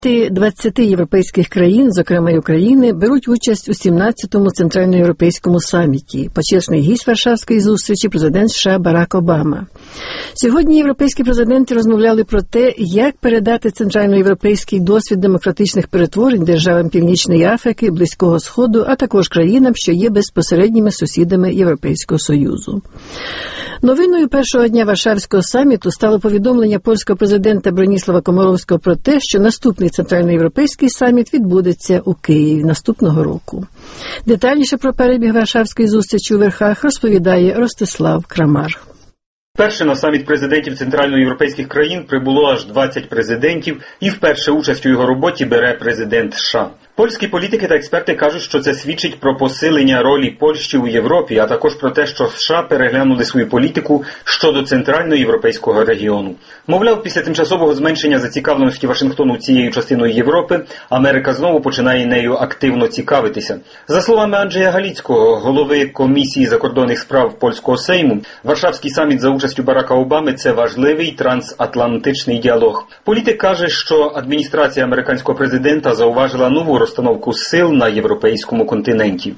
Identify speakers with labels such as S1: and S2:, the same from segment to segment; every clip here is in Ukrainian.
S1: 20 європейських країн, зокрема й України, беруть участь у 17-му Центральноєвропейському саміті. Почесний гість Варшавської зустрічі – президент США Барак Обама. Сьогодні європейські президенти розмовляли про те, як передати центральноєвропейський досвід демократичних перетворень державам Північної Африки, Близького Сходу, а також країнам, що є безпосередніми сусідами Європейського Союзу. Новиною першого дня Варшавського саміту стало повідомлення польського президента Броніслава Комаровського про те, що наступний Центральноєвропейський саміт відбудеться у Києві наступного року. Детальніше про перебіг Варшавської зустрічі у верхах розповідає Ростислав Крамар.
S2: Вперше на саміт президентів центральноєвропейських країн прибуло аж 20 президентів, і вперше участь у його роботі бере президент США. Польські політики та експерти кажуть, що це свідчить про посилення ролі Польщі у Європі, а також про те, що США переглянули свою політику щодо центральноєвропейського регіону. Мовляв, після тимчасового зменшення зацікавленості Вашингтону цією частиною Європи, Америка знову починає нею активно цікавитися. За словами Анджея Галіцького, голови Комісії закордонних справ Польського Сейму, Варшавський саміт за участю Барака Обами – це важливий трансатлантичний діалог. Політик каже, що адміністрація американського президента зауважила нову розстановку сил на європейському континенті.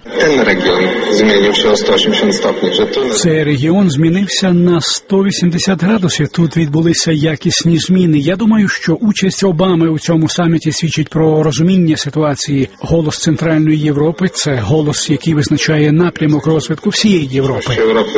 S3: Цей регіон змінився на 180 градусів. Тут відбулися якісні зміни. Я думаю, що участь Обами у цьому саміті свідчить про розуміння ситуації. Голос Центральної Європи – це голос, який визначає напрямок розвитку всієї Європи.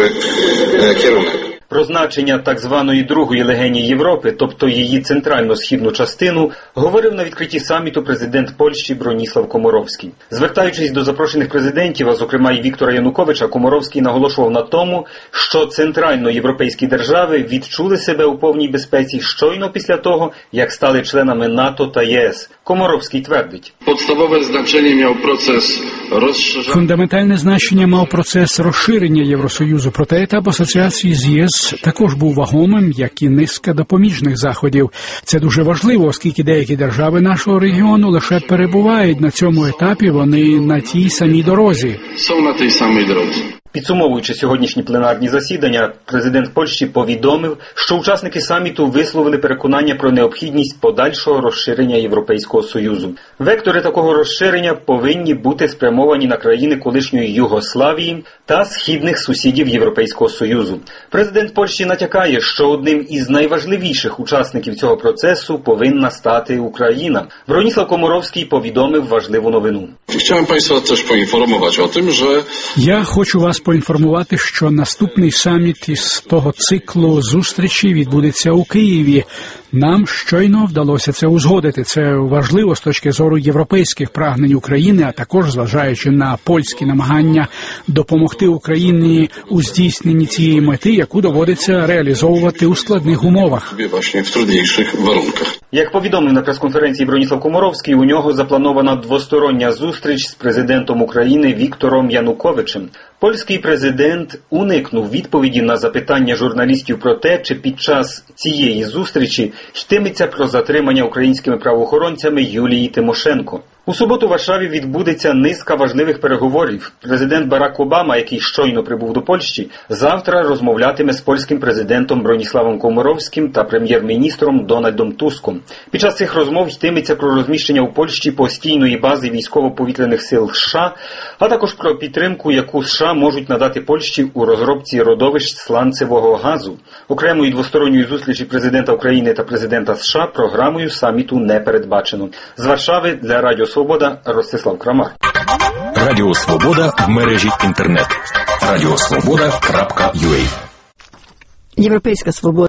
S2: Про значення так званої другої легені Європи, тобто її центрально-східну частину, говорив на відкритті саміту президент Польщі Броніслав Комаровський. Звертаючись до запрошених президентів, а зокрема і Віктора Януковича, Комаровський наголошував на тому, що центральноєвропейські держави відчули себе у повній безпеці щойно після того, як стали членами НАТО та ЄС. Комаровський твердить.
S3: Фундаментальне значення мав процес розширення Євросоюзу, проте етап асоціації з ЄС також був вагомим, як і низка допоміжних заходів. Це дуже важливо, оскільки деякі держави нашого регіону лише перебувають на цьому етапі, вони на тій самій дорозі.
S2: Підсумовуючи сьогоднішні пленарні засідання, президент Польщі повідомив, що учасники саміту висловили переконання про необхідність подальшого розширення Європейського Союзу. Вектори такого розширення повинні бути спрямовані на країни колишньої Югославії та східних сусідів Європейського Союзу. Президент Польщі натякає, що одним із найважливіших учасників цього процесу повинна стати Україна. Броніслав Комаровський повідомив важливу новину.
S3: Я хочу вас поінформувати, що наступний саміт із того циклу зустрічі відбудеться у Києві. Нам щойно вдалося це узгодити. Це важливо з точки зору європейських прагнень України, а також зважаючи на польські намагання допомогти Україні у здійсненні цієї мети, яку доводиться реалізовувати у складних умовах.
S2: Як повідомив на прес-конференції Броніслав Комаровський, у нього запланована двостороння зустріч з президентом України Віктором Януковичем. Польський президент уникнув відповіді на запитання журналістів про те, чи під час цієї зустрічі йтиметься про затримання українськими правоохоронцями Юлії Тимошенко. У суботу в Варшаві відбудеться низка важливих переговорів. Президент Барак Обама, який щойно прибув до Польщі, завтра розмовлятиме з польським президентом Броніславом Комаровським та прем'єр-міністром Дональдом Туском. Під час цих розмов йтиметься про розміщення у Польщі постійної бази військово-повітряних сил США, а також про підтримку, яку США можуть надати Польщі у розробці родовищ сланцевого газу. Окремої двосторонньої зустрічі президента України та президента США програмою саміту не передбачено. З Варшави для Радіо Свобода, Ростислав Крамар.
S4: Радіо Свобода в мережі інтернет. Радіосвобода.ua.
S1: Європейська свобода.